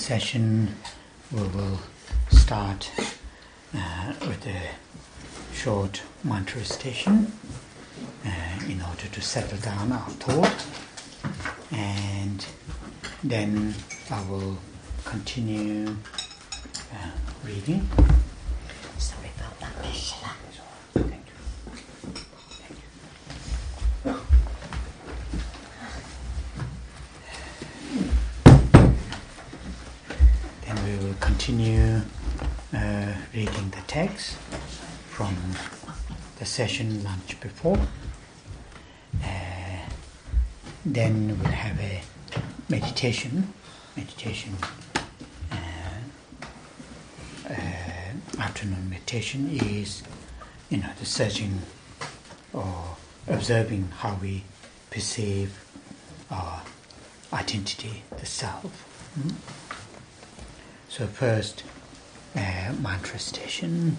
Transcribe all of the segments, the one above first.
session we will start with a short mantra recitation in order to settle down our thought, and then I will continue reading. Sorry about that, Meshla. Thank you. Then we will continue reading the text from the session lunch before. Then we'll have a meditation. Afternoon meditation is, the searching or observing how we perceive our identity, the self. So first, mantra station.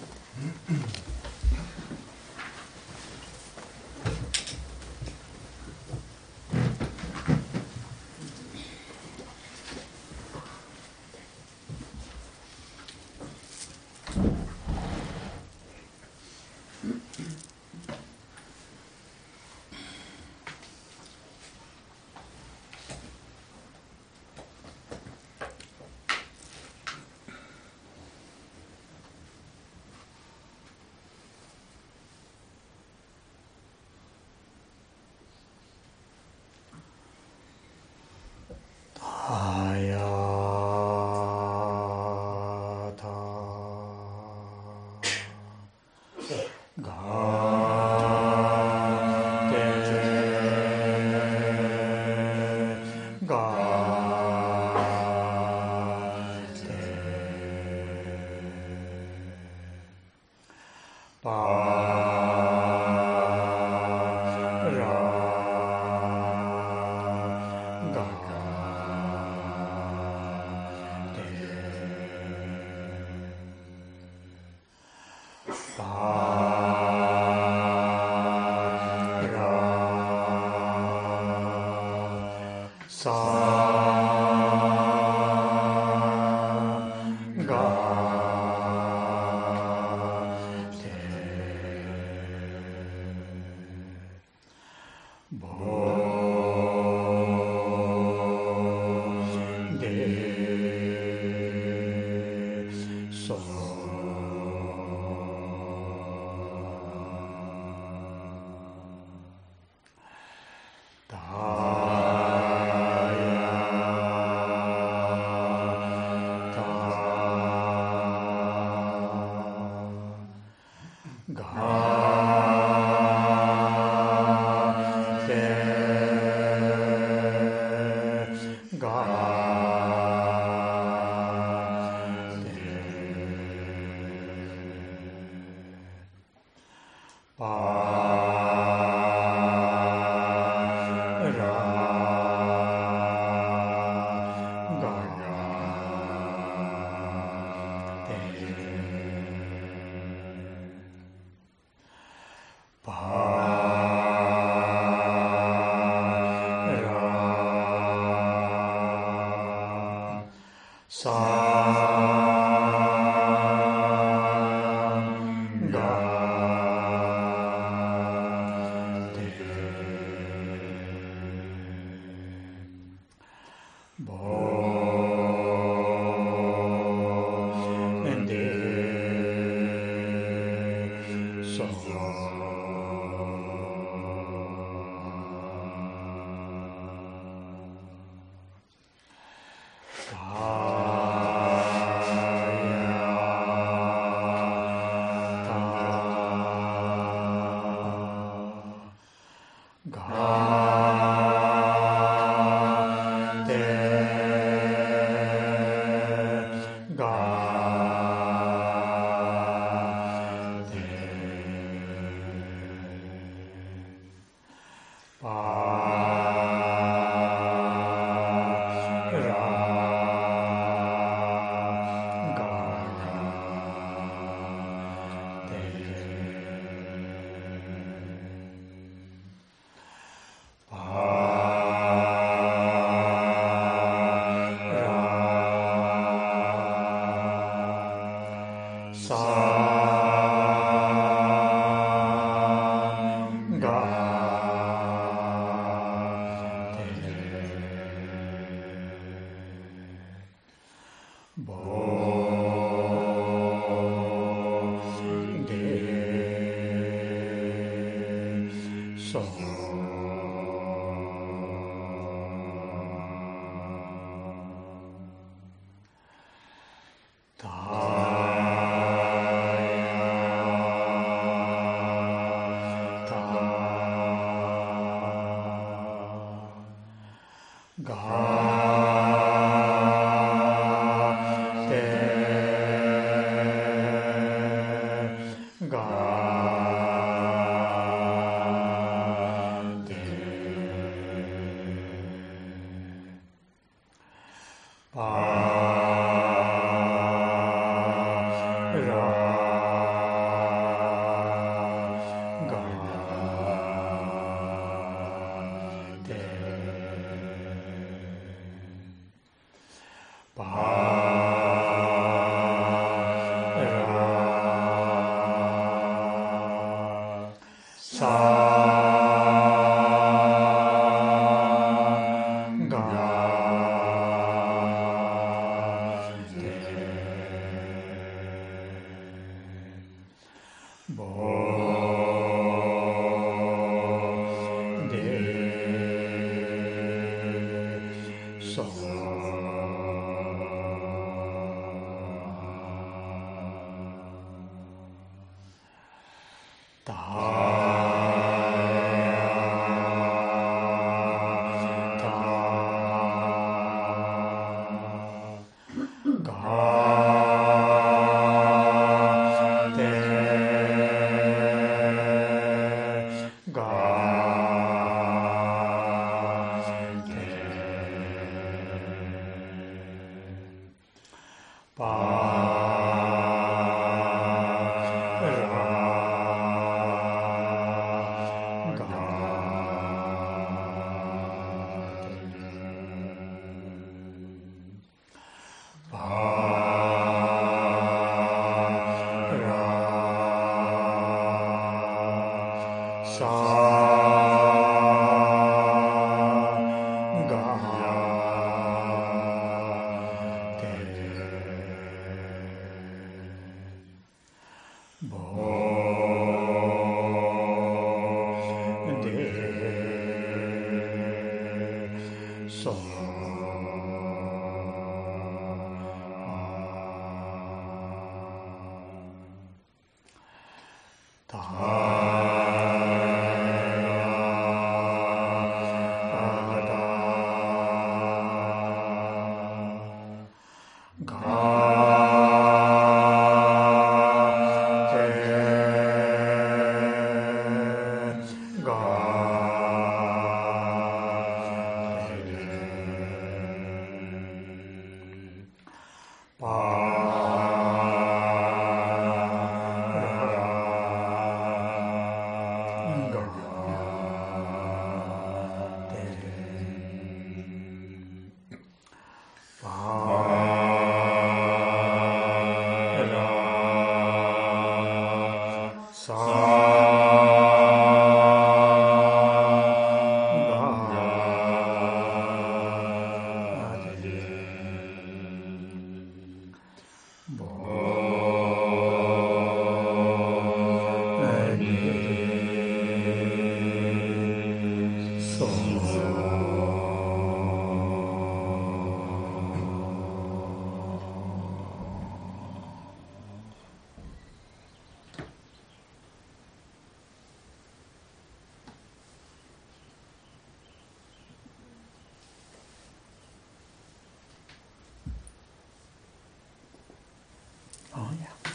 Oh, yeah.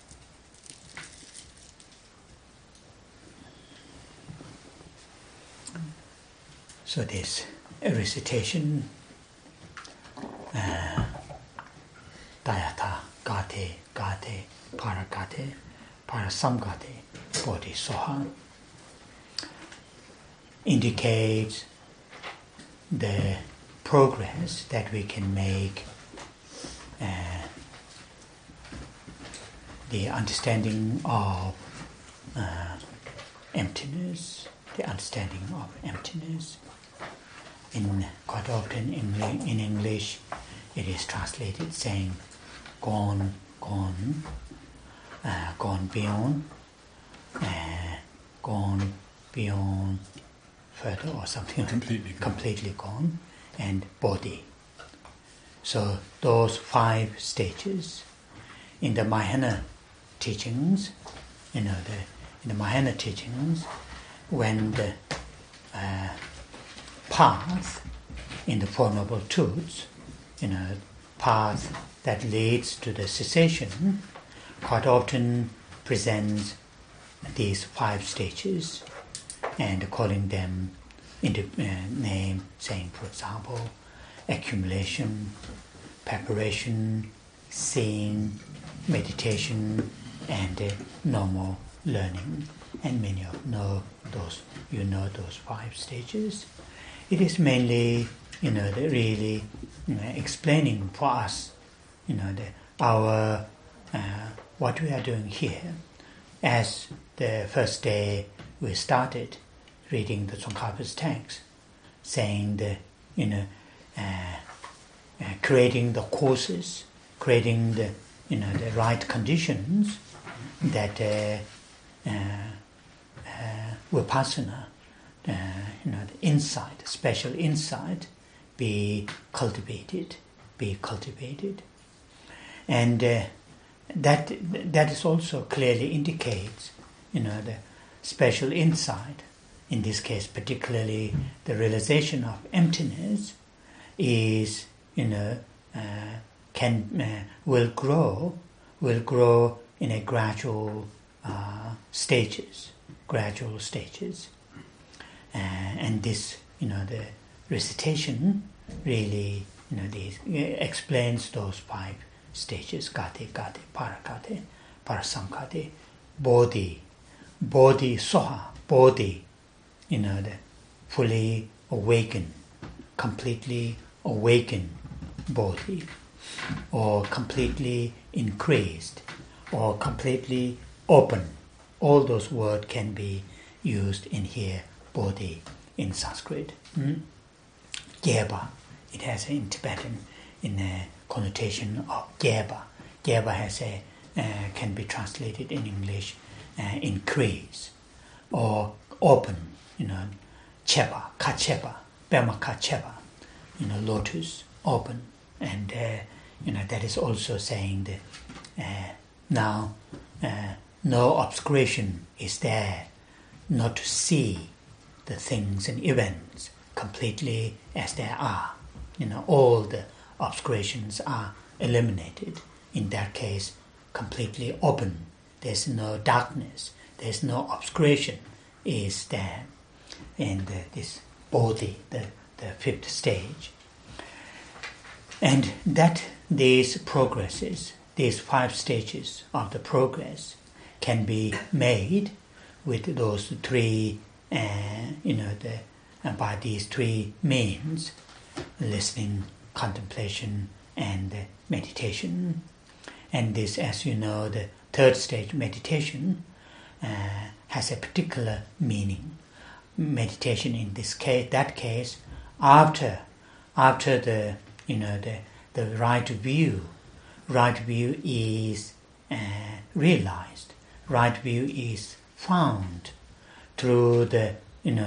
So this recitation, Dayata, Gate, Gate, Paragate, Parasamgate, Bodhisoha, indicates the progress that we can make, the understanding of emptiness, the understanding of emptiness. Quite often in English, it is translated saying gone, gone, gone beyond, gone beyond further or something, completely gone, and body. So those 5 stages in the Mahayana teachings, in the Mahayana teachings, when the path in the Four Noble Truths, path that leads to the cessation, quite often presents these 5 stages and calling them into name, saying, for example, accumulation, preparation, seeing, meditation, and normal learning. And many of those 5 stages. It is mainly, really explaining for us, our what we are doing here. As the first day we started reading the Tsongkhapa's text, saying creating the courses, creating the right conditions that vipassana, the insight, special insight, be cultivated, and that is also clearly indicates, the special insight. In this case, particularly the realization of emptiness, is will grow in a gradual stages, and this the recitation really explains those 5 stages: gati, parakati, parasamkati, bodhi, soha, bodhi, the fully awakened, completely awakened bodhi, or completely increased, or completely open. All those words can be used in here, bodhi in Sanskrit. Gyeba, it has in Tibetan in a connotation of gyeba. Gyeba has can be translated in English increase or open. Cheba, kacheba, bema kacheba, lotus, open, and that is also saying that now no obscuration is there, not to see the things and events completely as they are. All the obscurations are eliminated. In that case, completely open. There's no darkness. There's no obscuration is there. And this bodhi, the 5th stage. And that these progresses, these 5 stages of the progress can be made with those 3, by these 3 means: listening, contemplation, and meditation. And this, as you know, the 3rd stage, meditation, has a particular meaning. Meditation in this case, after the the right view is realized. Right view is found through the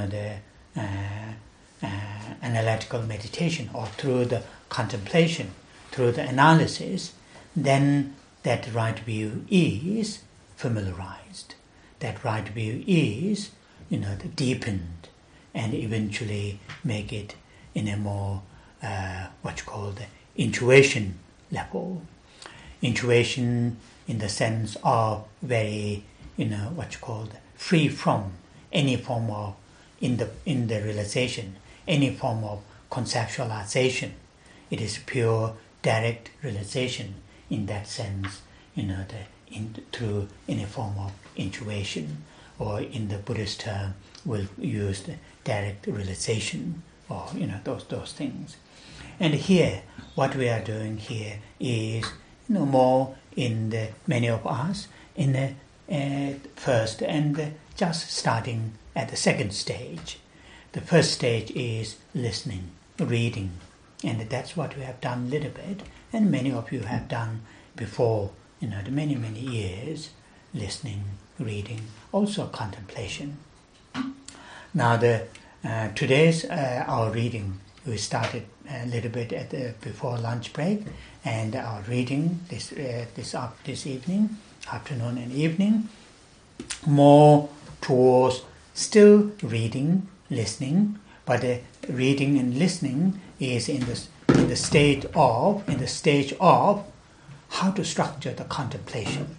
analytical meditation, or through the contemplation, through the analysis. Then that right view is familiarized. That right view is deepened, and eventually make it in a more what you call the intuition level. Intuition in the sense of very what you call free from any form of in the realization, any form of conceptualization. It is pure direct realization in that sense. Through any form of intuition, or in the Buddhist term, we'll use the direct realization, or those things. And here, what we are doing here is more in the many of us in the first, and just starting at the 2nd stage. The 1st stage is listening, reading, and that's what we have done a little bit, and many of you have done before. The many years, listening, reading, also contemplation. Now today's our reading, we started a little bit before lunch break, and our reading this evening, afternoon and evening, more towards still reading, listening, but reading and listening is in the stage of how to structure the contemplation,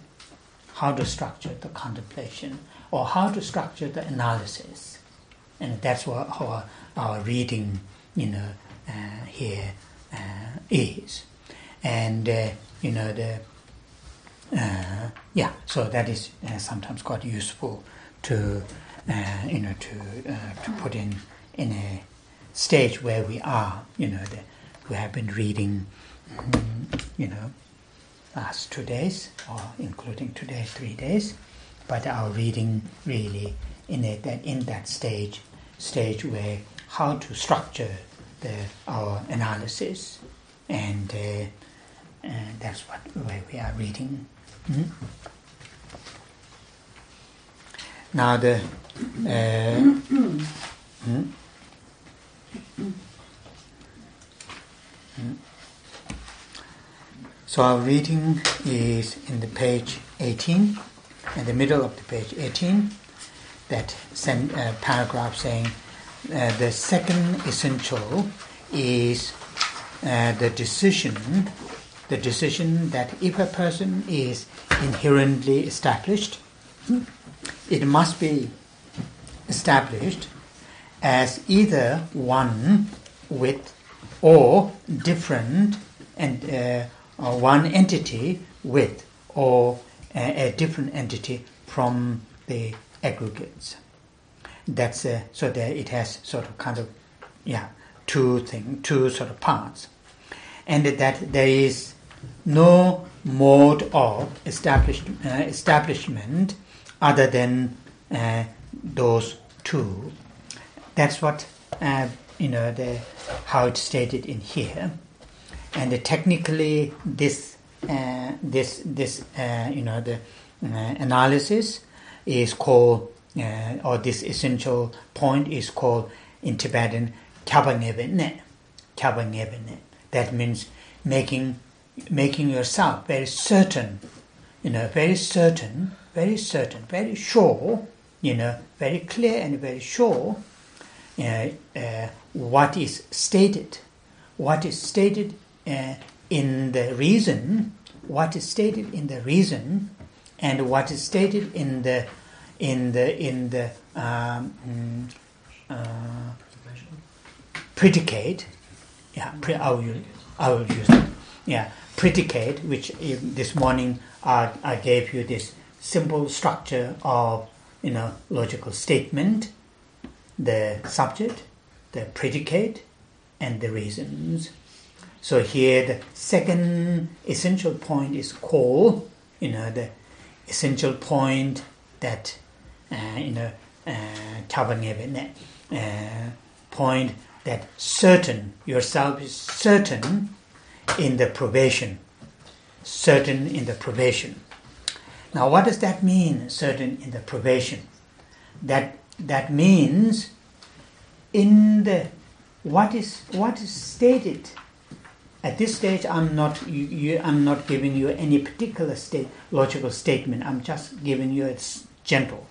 or how to structure the analysis. And that's what our reading here is. and so that is sometimes quite useful to to put in a stage where we are. We have been reading, last 2 days, or including today 3 days, but our reading really in that stage where how to structure our analysis, and that's where we are reading. Now so our reading is in the page 18, in the middle of the page 18, that paragraph saying the second essential is the decision that if a person is inherently established, it must be established as either one with or different, and one entity with or a different entity from the aggregates. That's so that it has sort of kind of two sort of parts, and that there is no mode of establishment other than those two. That's what how it's stated in here, and technically this analysis is called, or this essential point is called in Tibetan Kyabangevene. That means making yourself very certain, very sure, very clear and very sure what is stated in the reason, and what is stated in the predicate. I will use it. Predicate, which this morning I gave you this simple structure of logical statement, the subject, the predicate, and the reasons. So here the second essential point is called, the essential point that point that certain, yourself is certain in the probation. Now what does that mean, certain in the probation? That means in the what is stated at this stage. I'm not giving you any particular logical statement. I'm just giving you its general.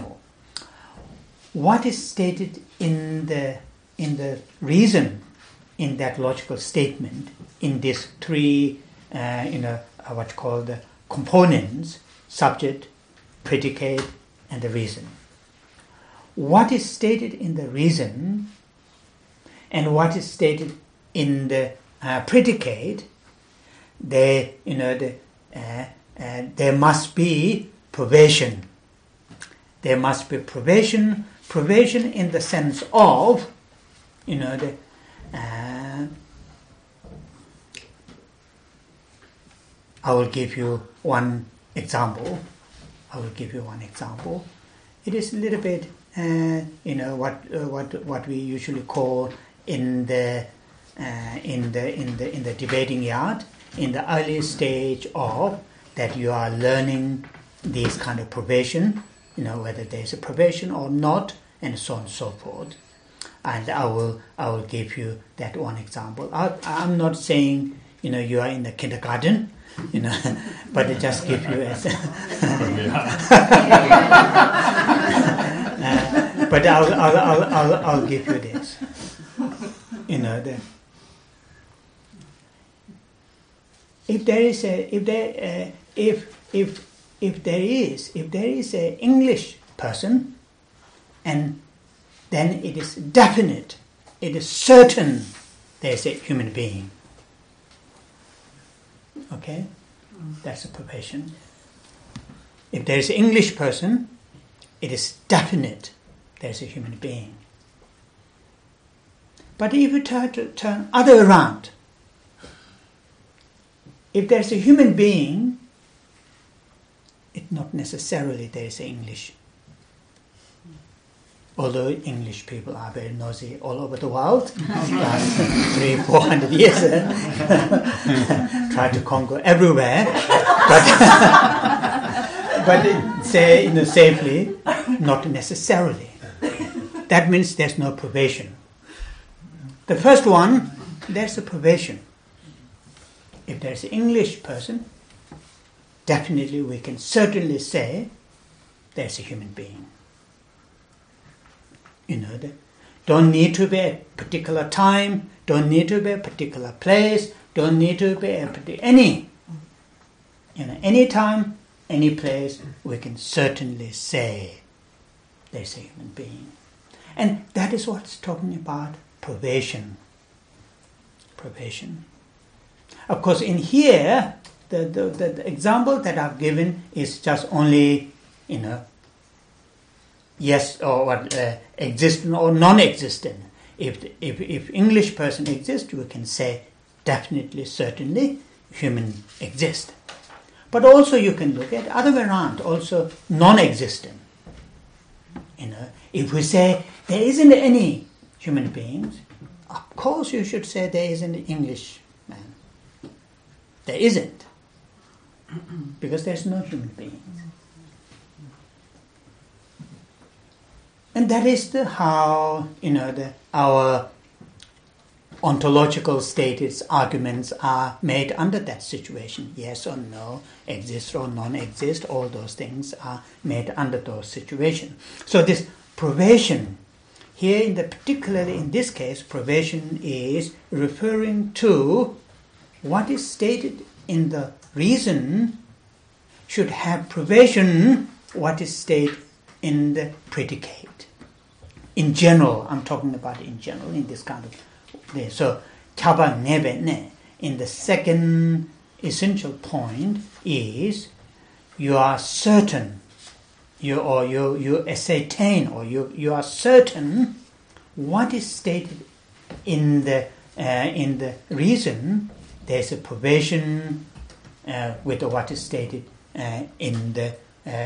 What is stated in the reason in that logical statement, in these three what's called the components: subject, predicate, and the reason. What is stated in the reason and what is stated in the predicate, there must be probation. There must be probation in the sense of, I will give you one example. It is a little bit, what we usually call in the debating yard, in the early stage of that you are learning these kind of probation, whether there is a probation or not, and so on and so forth. And I will give you that one example. I'm not saying you are in the kindergarten, but I just give you as but I'll give you this. If there is a English person, and then it is definite, it is certain there is a human being. Okay? That's a probation. If there is an English person, it is definite there's a human being. But if you try to turn other around, if there's a human being, it's not necessarily there is an English. Although English people are very nosy all over the world, last 300-400 years, try to conquer everywhere, but say safely, not necessarily. That means there's no probation. The first one, there's a probation. If there's an English person, definitely we can certainly say there's a human being. Don't need to be a particular time, don't need to be a particular place, don't need to be any time, any place, we can certainly say there's a human being. And that is what's talking about probation. Probation. Of course, in here, the example that I've given is just only, yes or what, existent or non-existent. If English person exists, we can say definitely, certainly, human exist. But also you can look at other way around, also non-existent. If we say there isn't any human beings, of course you should say there isn't an English man. There isn't. Because there's no human beings. And that is how our ontological status arguments are made under that situation. Yes or no, exist or non-exist, all those things are made under those situations. So this probation, here particularly in this case, probation is referring to what is stated in the reason should have probation, what is stated in the predicate. In general, I'm talking about in general, in this kind of way. So, Chaba Nebe Ne, in the second essential point is you are certain, you ascertain, or you are certain what is stated in the reason. There's a probation with what is stated in the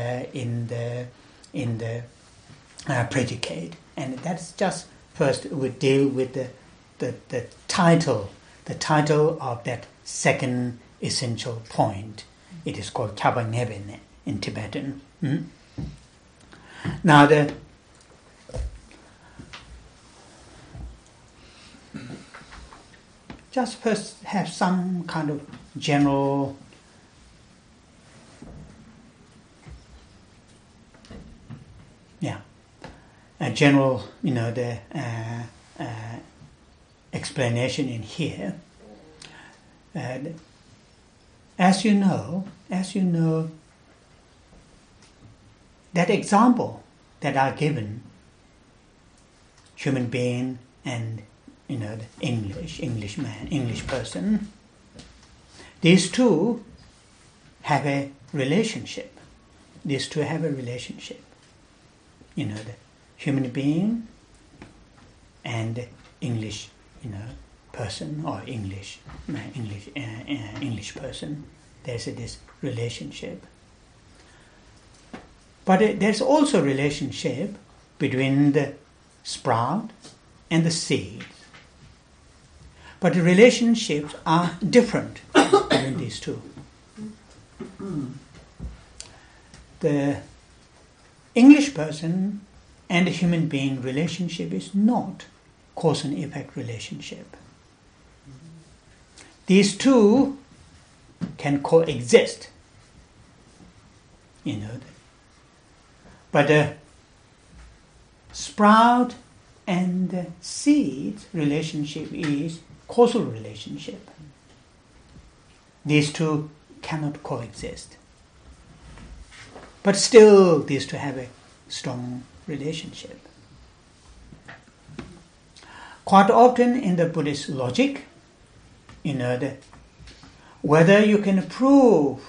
predicate, and that's just first we deal with the title of that second essential point. It is called Chabanebene in Tibetan. Now just first have some kind of general a general, explanation in here. As you know, that example that are given, human being and the English man, English person, these two have a relationship. The human being and English, person or English person. There's this relationship. But there's also relationship between the sprout and the seed. But the relationships are different between these two. The English person and the human being relationship is not cause and effect relationship. These two can coexist, But the sprout and the seed relationship is causal relationship. These two cannot coexist. But still, these two have a strong relationship. Quite often in the Buddhist logic, whether you can prove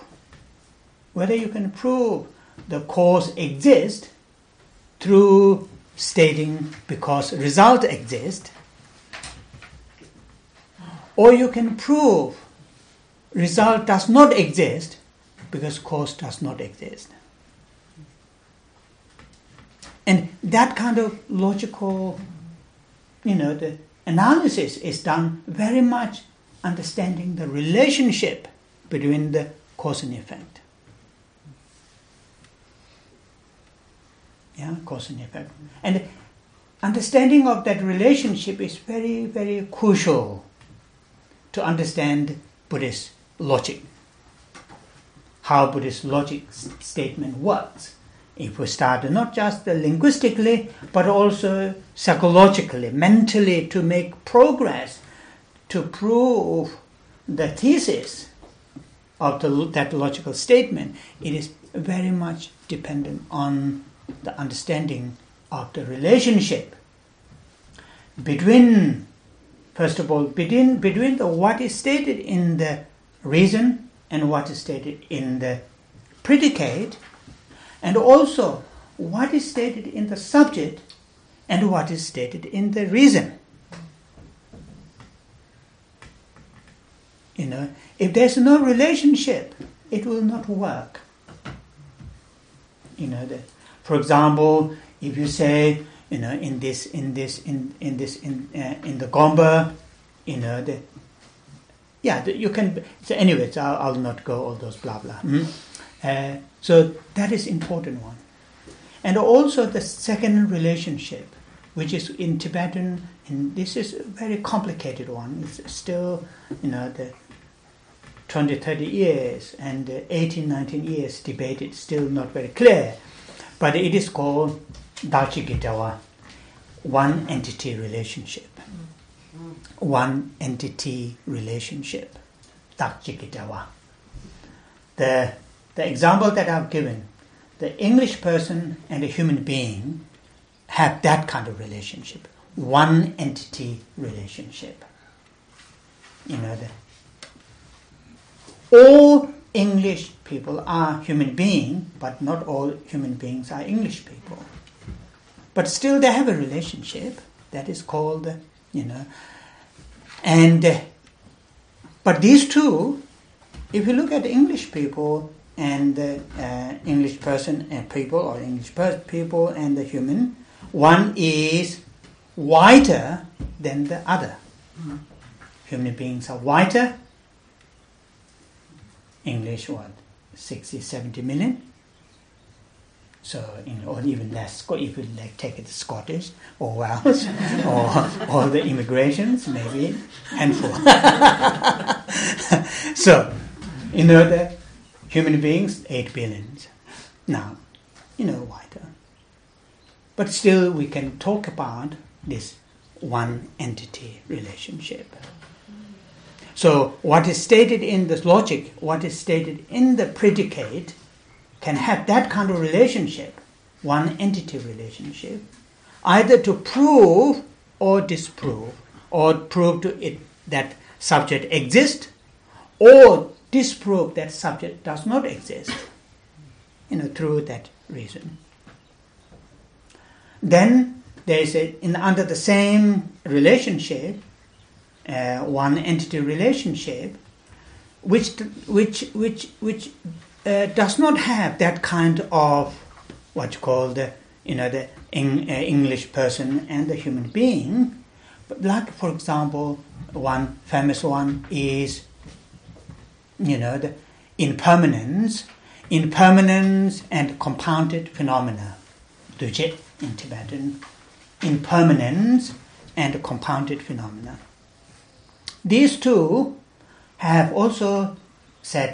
the cause exists through stating because result exists, or you can prove result does not exist because cause does not exist. And that kind of logical, the analysis is done very much understanding the relationship between the cause and effect. Yeah, cause and effect. And understanding of that relationship is very, very crucial to understand Buddhist logic, how Buddhist logic statement works. If we start not just linguistically, but also psychologically, mentally, to make progress, to prove the thesis of that logical statement, it is very much dependent on the understanding of the relationship between, first of all, between the what is stated in the reason and what is stated in the predicate, and also what is stated in the subject and what is stated in the reason. If there's no relationship, it will not work. For example, if you say, in the Gomba, you can. So, anyways, I'll not go all those blah blah. So that is important one, and also the second relationship, which is in Tibetan, and this is a very complicated one. It's still, the 20, 30 years and 18, 19 years debated, still not very clear. But it is called Dalchigitawa, one entity relationship. One entity relationship, Dalchigitawa. The example that I've given, the English person and a human being have that kind of relationship, one entity relationship. All English people are human beings, but not all human beings are English people. But still they have a relationship that is called, but these two, if you look at English people and the English person and people, or English people and the human, one is whiter than the other. Human beings are whiter. English, 60, 70 million. So, or even less, if you take it Scottish or Welsh or the immigrations, maybe handful. So, the human beings, 8 billion. Now, wider. But still we can talk about this one entity relationship. So what is stated in this logic, what is stated in the predicate, can have that kind of relationship, one entity relationship, either to prove or disprove, or prove to it that subject exists, or disprove that subject does not exist, through that reason. Then there is under the same relationship, one entity relationship, which does not have that kind of what you call the English person and the human being. But like, for example, one famous one is the impermanence and compounded phenomena. Duje in Tibetan, impermanence and compounded phenomena. These two have also said,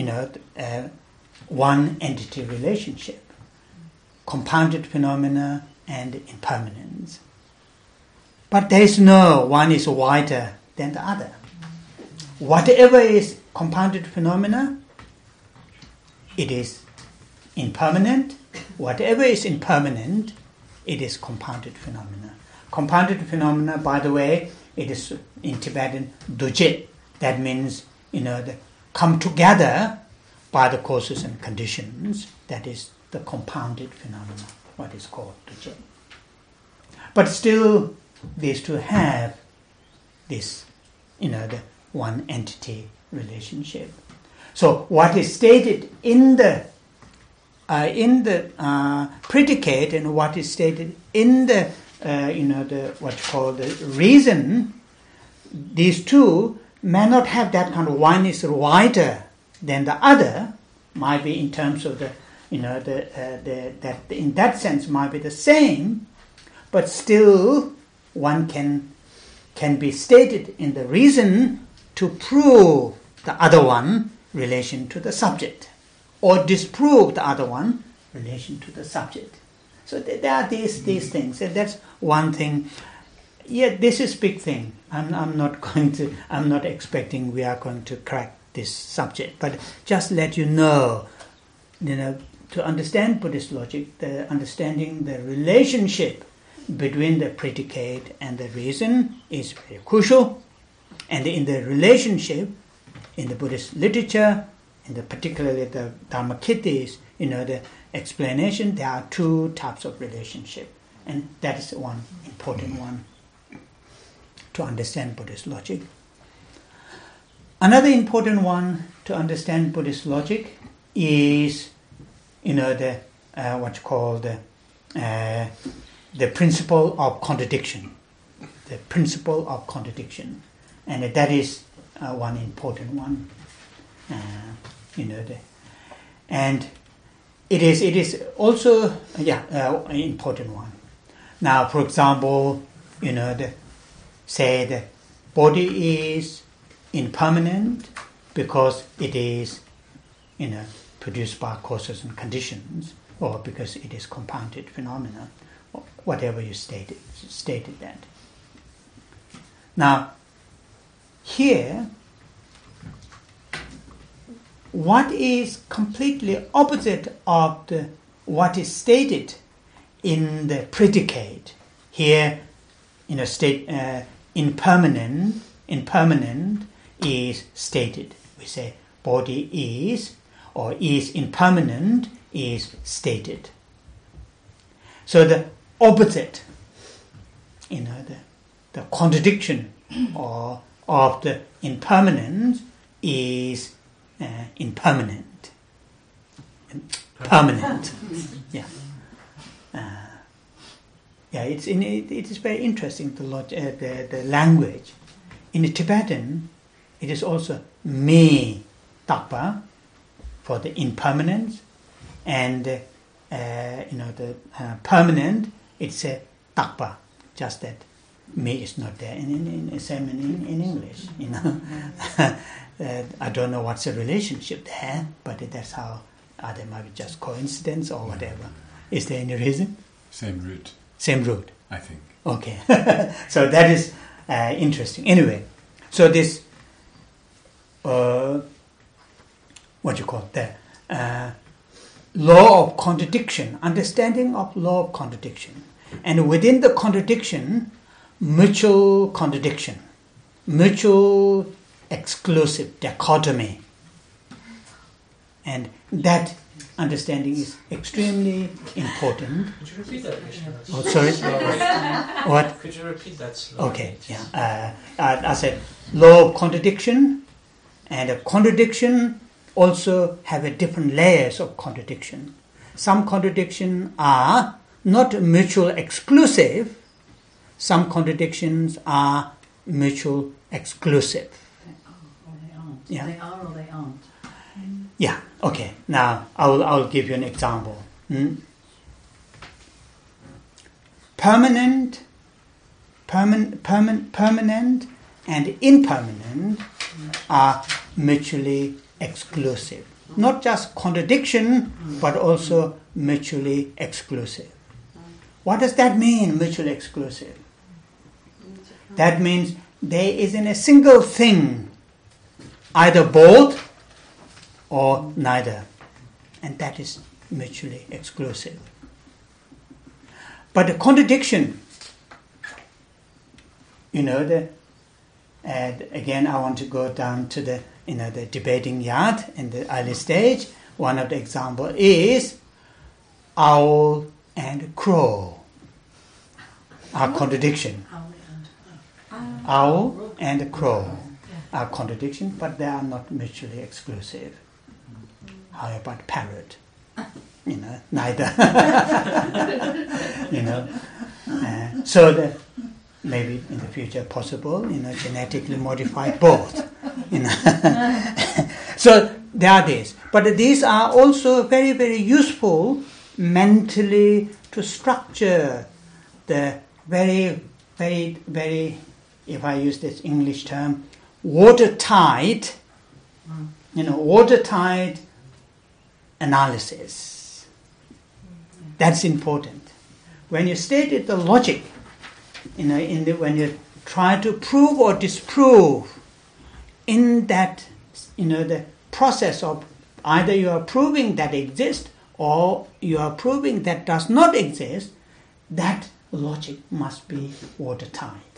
one entity relationship, compounded phenomena and impermanence. But there is no one is wider than the other. Whatever is compounded phenomena, it is impermanent. Whatever is impermanent, it is compounded phenomena. Compounded phenomena, by the way, it is in Tibetan duje. That means, come together by the causes and conditions, that is the compounded phenomena, what is called dukkha. But still, these two have this, the one entity relationship. So what is stated in the predicate and what is stated in the what's called the reason, these two may not have that kind of one is wider than the other, might be in terms of that in that sense might be the same, but still one can be stated in the reason to prove the other one relation to the subject, or disprove the other one relation to the subject. So there are these things, and that's one thing. Yeah, this is big thing. I'm not expecting we are going to crack this subject, but just let you know, to understand Buddhist logic, the understanding the relationship between the predicate and the reason is very crucial. And in the relationship, in the Buddhist literature, particularly the Dharmakirtis, the explanation, there are two types of relationship. And that is one important one to understand Buddhist logic. Another important one to understand Buddhist logic is, what's called the principle of contradiction. The principle of contradiction. And that is one important one. And it is also an important one. Now, for example, say the body is impermanent because it is produced by causes and conditions, or because it is compounded phenomena, or whatever you stated that. Now, here, what is completely opposite of what is stated in the predicate here, impermanent is stated. We say body is, or is impermanent is stated. So the opposite, the contradiction of the impermanence is impermanent, permanent. Yeah. It is very interesting the language. In the Tibetan, it is also me takpa for the impermanence, and the permanent, it's a takpa. Just that me is not there in same in English. I don't know what's the relationship there, but that's how. There might be just coincidence or whatever. Is there any reason? Same root. Same root. I think. Okay. So that is interesting. Anyway, so this what you call the law of contradiction, understanding of law of contradiction, and within the contradiction, mutual contradiction, mutual exclusive dichotomy, and that understanding is extremely important. Could you repeat that? Oh, sorry. What? Could you repeat that slowly? Okay. Yeah. I said law of contradiction, and a contradiction also have a different layers of contradiction. Some contradictions are not mutual exclusive. Some contradictions are mutual exclusive. They aren't. Yeah. They are or they aren't. Yeah. Okay. Now I'll give you an example. Permanent and impermanent are mutually exclusive. Not just contradiction, but also mutually exclusive. What does that mean, mutually exclusive? That means there isn't a single thing, either both or neither. And that is mutually exclusive. But the contradiction, And again, I want to go down to the the debating yard in the early stage. One of the example is owl and crow. Are contradiction. Owl and crow are contradiction, but they are not mutually exclusive. How about parrot? Neither. So that maybe in the future possible, genetically modify both. So there are these, but these are also very, very useful mentally to structure the very, very, very, if I use this English term, watertight, watertight analysis. That's important. When you stated the logic, when you try to prove or disprove, in that, the process of either you are proving that exists or you are proving that does not exist, that logic must be watertight.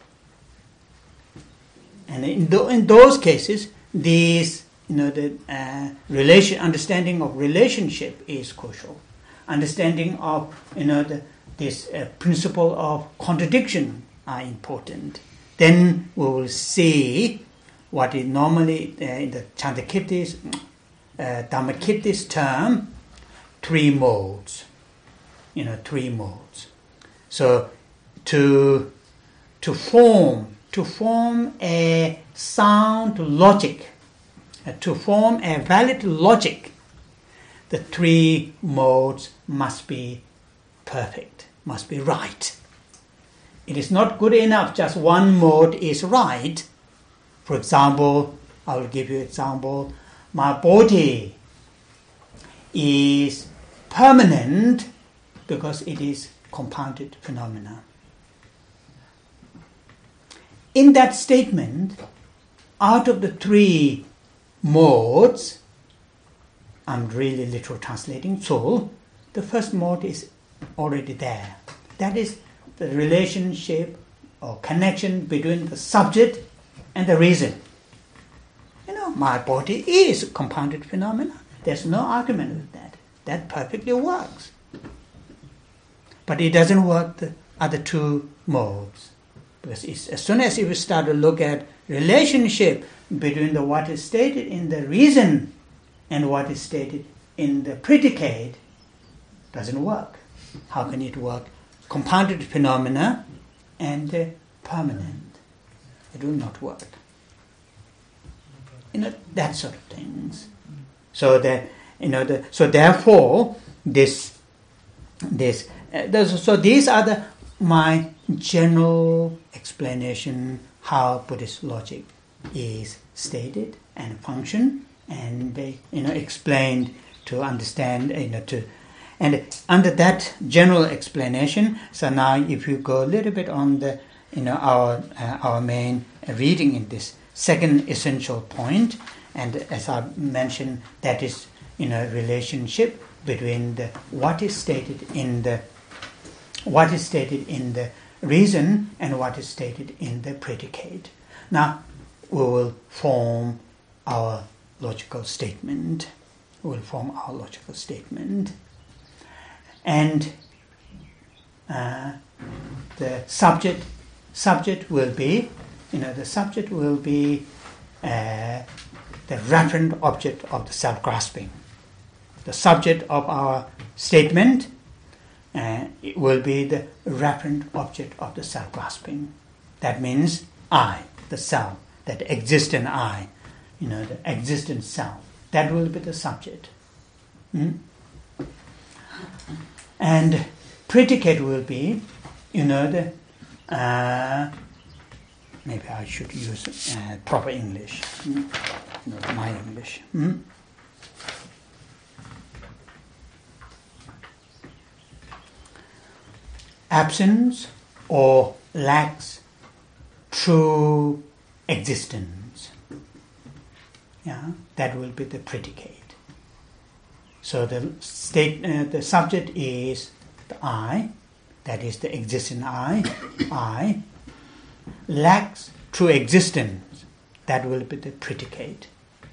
And in those cases, these, the understanding of relationship is crucial. Understanding of, this principle of contradiction are important. Then we will see what is normally in the Chandrakirti's, Dhammakirti's term, three modes. Three modes. So to form a sound logic, to form a valid logic, the three modes must be perfect, must be right. It is not good enough just one mode is right. For example, I will give you an example. My body is permanent because it is compounded phenomena. In that statement, out of the three modes, I'm really literal translating, so the first mode is already there. That is the relationship or connection between the subject and the reason. My body is compounded phenomena. There's no argument with that. That perfectly works. But it doesn't work the other two modes. Because as soon as you start to look at relationship between what is stated in the reason and what is stated in the predicate, doesn't work. How can it work? Compounded phenomena and permanent. It will not work. That sort of things. So that so therefore these are my general explanation how Buddhist logic is stated and function and explained to understand and under that general explanation. So now if you go a little bit on the our main reading in this second essential point, and as I mentioned, that is relationship between what is stated in the reason and what is stated in the predicate. Now we will form our logical statement. And the subject will be the referent object of the self-grasping. The subject of our statement it will be the referent object of the self-grasping. That means I, the self, that existent I, the existent self. That will be the subject. And predicate will be, maybe I should use proper English, my English. Absence or lacks true existence. That will be the predicate. So the subject is the I, that is the existing I, lacks true existence, that will be the predicate.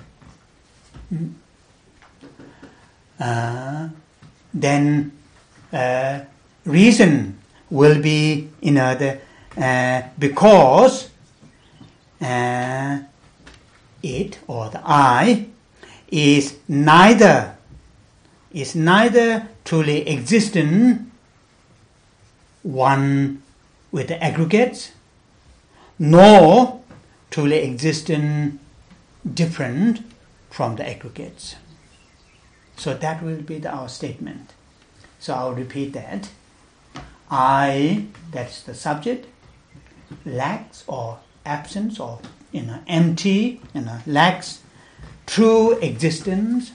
Then reason will be because it or the I is neither truly existent one with the aggregates, nor truly existent different from the aggregates. So that will be our statement. So I'll repeat that. I, that's the subject, lacks or absence or empty, lacks true existence,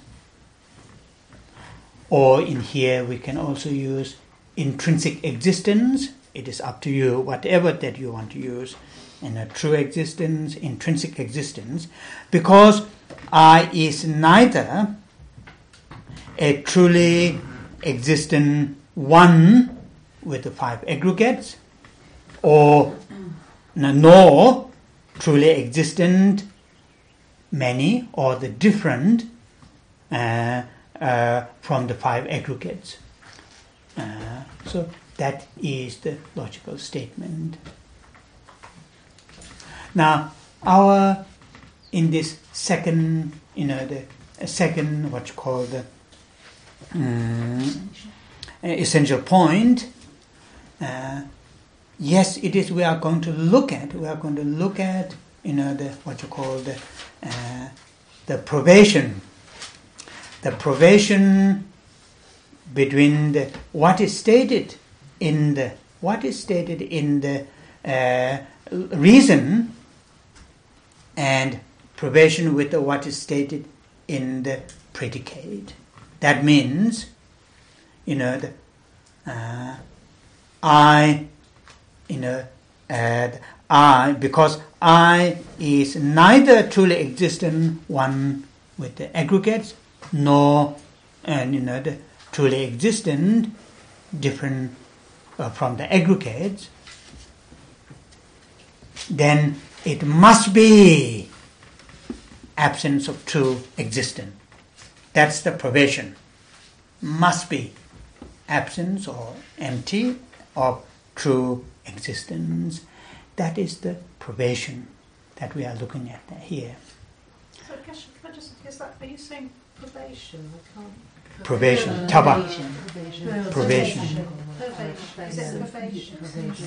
or in here we can also use intrinsic existence. It is up to you, whatever that you want to use, true existence, intrinsic existence, because I is neither a truly existent one with the 5 aggregates, or nor truly existent many or the different from the 5 aggregates. So that is the logical statement. Now, in this second, the second what you call the essential point. Yes, it is. We are going to look at the what you call the probation. The probation between what is stated in the reason and probation with what is stated in the predicate. That means, because I is neither truly existent one with the aggregates, nor the truly existent different from the aggregates, then it must be absence of true existence. That's the probation. Must be absence or empty of true existence. That is the probation that we are looking at here. So, Geshe, can I just, are you saying probation? I can't. Probation, taba. Probation. Is it probation?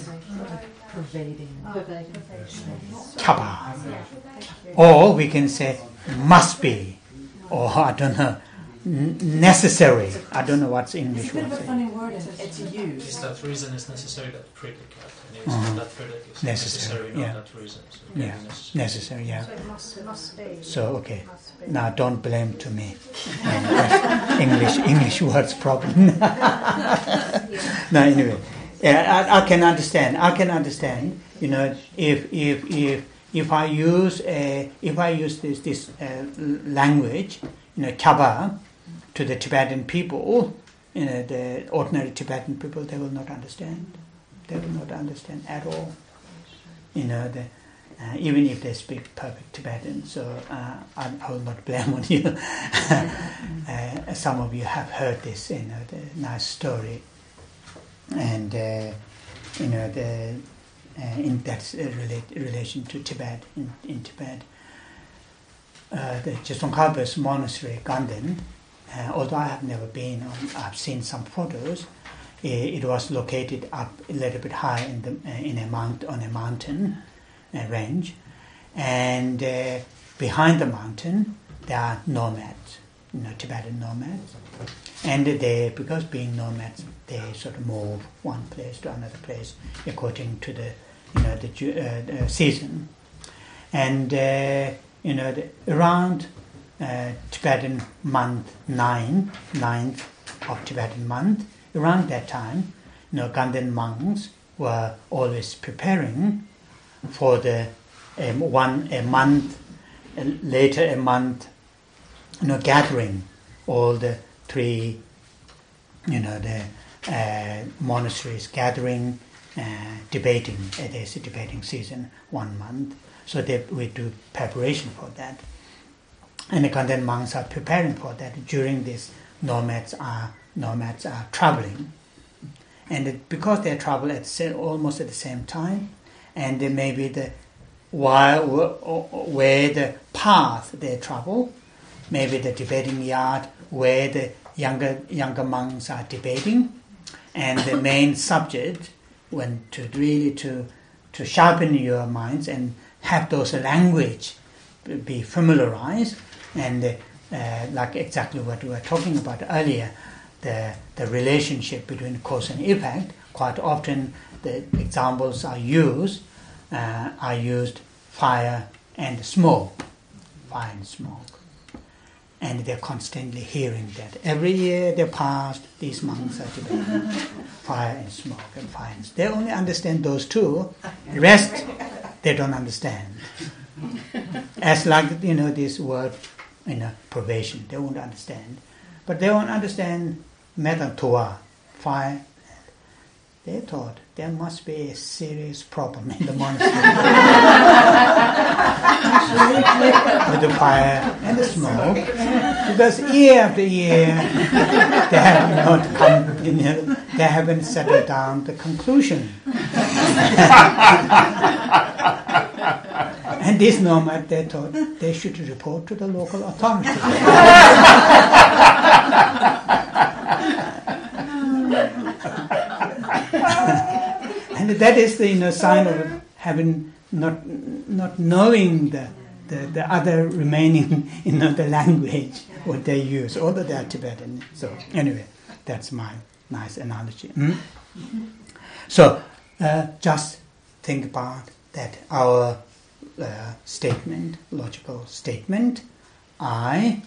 Taba. Or we can say must be, or I don't know, necessary. I don't know what's English word. It's a bit of a funny word to use. Is that reason is necessary, that predicate? And that predicate is necessary, not that reason. So Yeah, necessary, yeah. So it must be. So, okay. Now, don't blame to me. English words problem. No, anyway. Yeah, I can understand. If I use this language, Taba, to the Tibetan people, the ordinary Tibetan people, they will not understand. They will not understand at all. Even if they speak perfect Tibetan, so I will not blame on you. Some of you have heard this, the nice story, and in that relation to Tibet, in Tibet, the Tsongkhapa's monastery, Ganden, although I have never been, I've seen some photos. It was located up a little bit high on a mountain range, and behind the mountain there are nomads, Tibetan nomads, and because being nomads, they sort of move one place to another place according to the season, and around Tibetan month 9th of Tibetan month. Around that time, Ganden monks were always preparing for a month gathering all the 3, the monasteries gathering, debating. There's a debating season 1 month, So we do preparation for that. And the content monks are preparing for that. During this, nomads are traveling. And because they travel almost at the same time, and they may be where the path they travel, maybe the debating yard where the younger monks are debating, and the main subject, when to sharpen your minds and have those language be familiarized, and like exactly what we were talking about earlier, the relationship between cause and effect. Quite often the examples are used fire and smoke, and they're constantly hearing that. Every year they pass, these monks are debating fire and smoke and fire. They only understand those two. The rest they don't understand. As like this word, probation, they won't understand. But they won't understand metta, fire. They thought there must be a serious problem in the monastery with the fire and the smoke, because year after year they have not come, they haven't settled down the conclusion. And this nomad, they thought they should report to the local authorities. And that is the sign of having not knowing the other remaining the language what they use, although they are Tibetan. So anyway, that's my nice analogy. So just think about that. Our statement, logical statement, the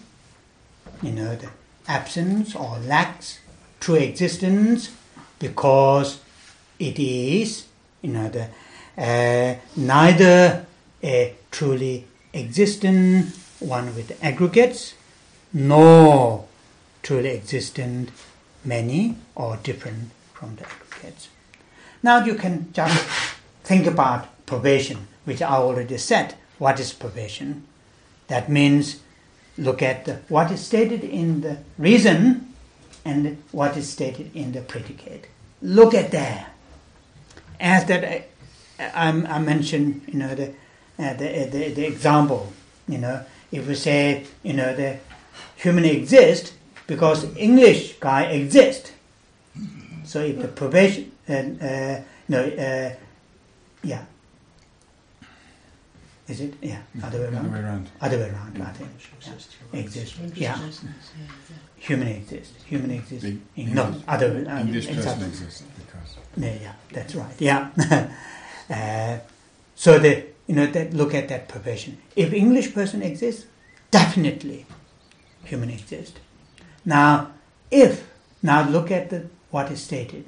absence or lacks true existence, because it is neither a truly existent one with aggregates, nor truly existent many or different from the aggregates. Now you can just think about probation, which I already said. What is probation? That means look at what is stated in the reason and what is stated in the predicate. Look at that. As that I mentioned, the example. If we say, the human exists because English guy exists. So if the probation, is it? Yeah, other way around. Other way around, I think. Exist. Yeah. Human exists. Other way around. English person exists because. Yeah, that's right. Yeah. So that look at that probation. If English person exists, definitely human exists. Now look at what is stated.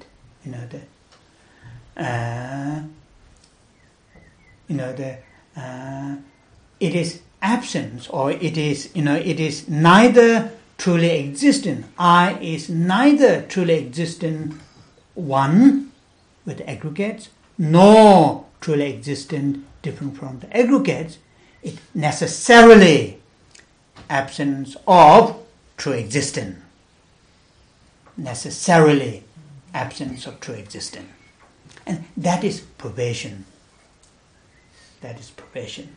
It is absence, or it is neither truly existent. I is neither truly existent one with aggregates, nor truly existent different from the aggregates. It necessarily absence of true existence. Necessarily absence of true existence. And that is probation. That is probation.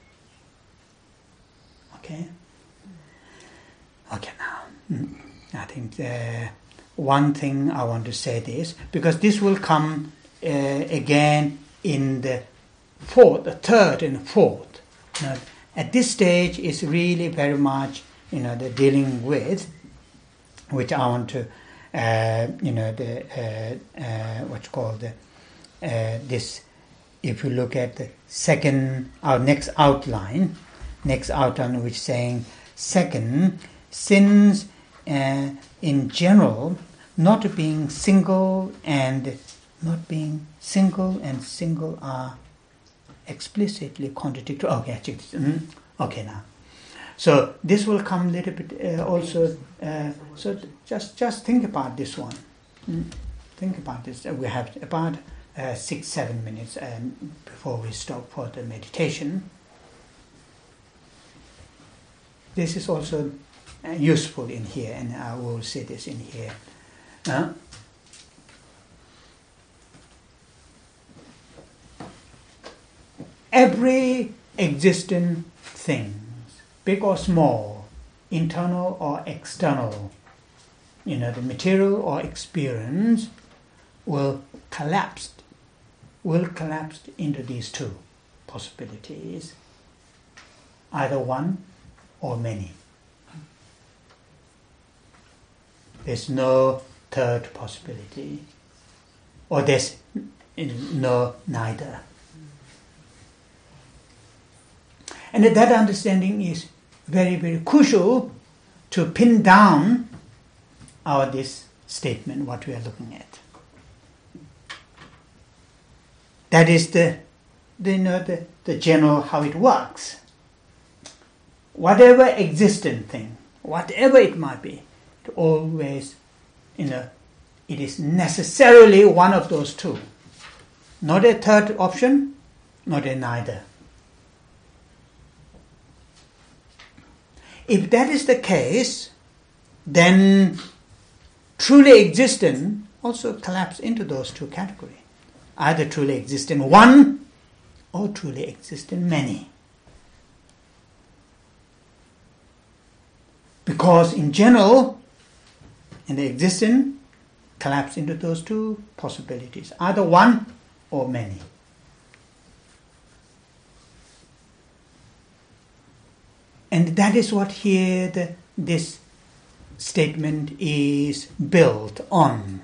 Okay? Okay, now. I think one thing I want to say this, because this will come again in the third and fourth. At this stage is really very much, the dealing with, which I want to, what's called this. If you look at the our next outline, which saying second, sins in general, not being single and single are explicitly contradictory. Okay, now. So this will come a little bit also. So just think about this one. Think about this. We have about 6-7 minutes before we stop for the meditation. This is also useful in here, and I will say this in here. Every existing thing, big or small, internal or external, the material or experience, will collapse into these two possibilities, either one or many. There's no third possibility, or there's no neither. And that understanding is very, very crucial to pin down this statement, what we are looking at. That is the general how it works. Whatever existent thing, whatever it might be, it always, it is necessarily one of those two. Not a third option, not a neither. If that is the case, then truly existent also collapse into those two categories. Either truly existent one or truly existent many. Because in general, in the existent, collapse into those two possibilities, either one or many. And that is what here this statement is built on.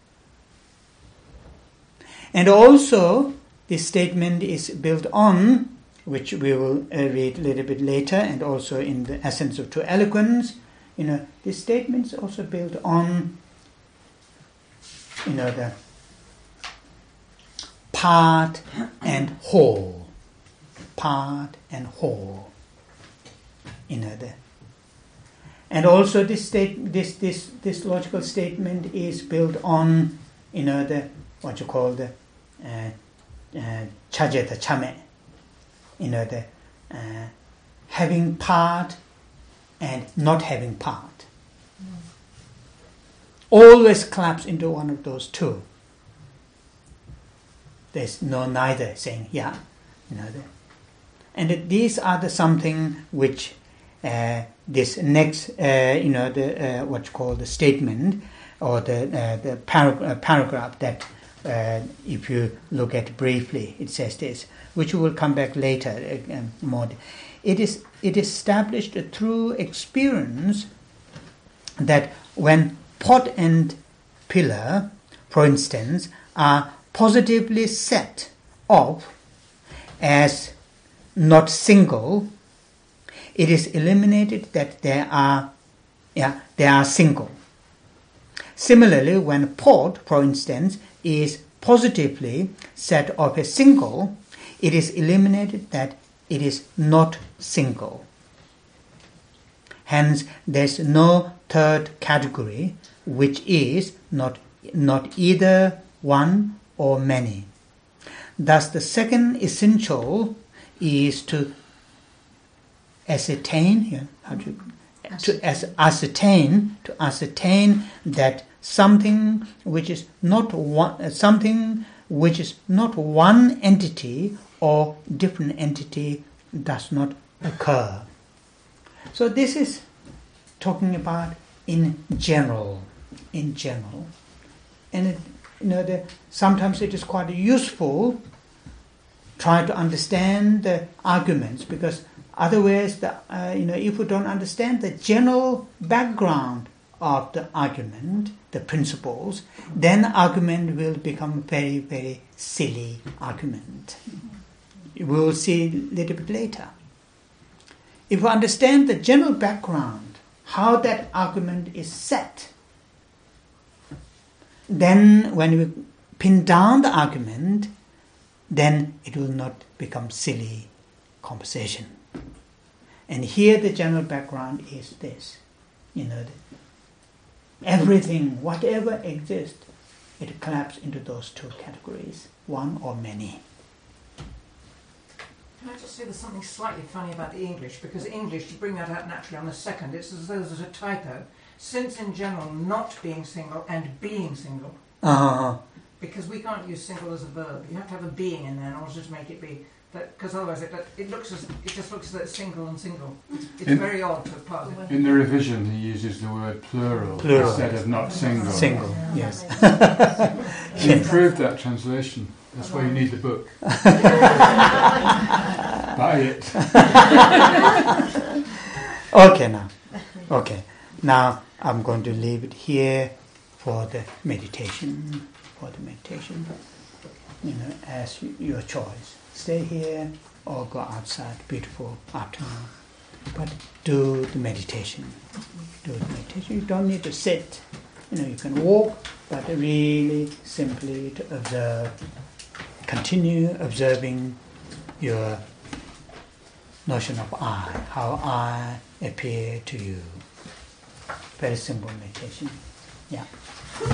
And also, this statement is built on, which we will read a little bit later, and also in the Essence of True Eloquence, this statement is also built on, the part and whole. Part and whole. And also this logical statement is built on, what you call the chajeta chame, having part and not having part. Always collapse into one of those two. There's no neither saying, yeah, and these are something which this next, what you call the statement or the paragraph that, if you look at briefly, it says this, which we will come back later more. It established through experience that when pot and pillar, for instance, are positively set off as not single, it is eliminated that they are single. Similarly, when pot, for instance, is positively set off as single, it is eliminated that it is not single. Hence, there is no third category, which is not either one or many. Thus, the second essential is to ascertain that something which is not one entity or different entity does not occur. So this is talking about in general, and sometimes it is quite useful try to understand the arguments, because otherwise, if we don't understand the general background of the argument, the principles, then argument will become a very, very silly argument. We will see a little bit later. If we understand the general background, how that argument is set, then when we pin down the argument, then it will not become silly conversation. And here the general background is this. Everything, whatever exists, it collapses into those two categories. one or many. Can I just say there's something slightly funny about the English, because English, to bring that out naturally on the second, it's as though there's a typo. Since in general not being single and being single. Because we can't use single as a verb. You have to have a being in there in order to make it be. Because otherwise it just looks as though it's single and single. It's very odd to have parted. In the revision, he uses the word plural instead of not single. Single, yes. He improved that translation. That's why you need the book. Buy it. Okay, now I'm going to leave it here for the meditation. As your choice. Stay here or go outside. Beautiful afternoon. But do the meditation. You don't need to sit. You can walk, but really simply to observe. Continue observing your notion of I, how I appear to you. Very simple meditation. Yeah.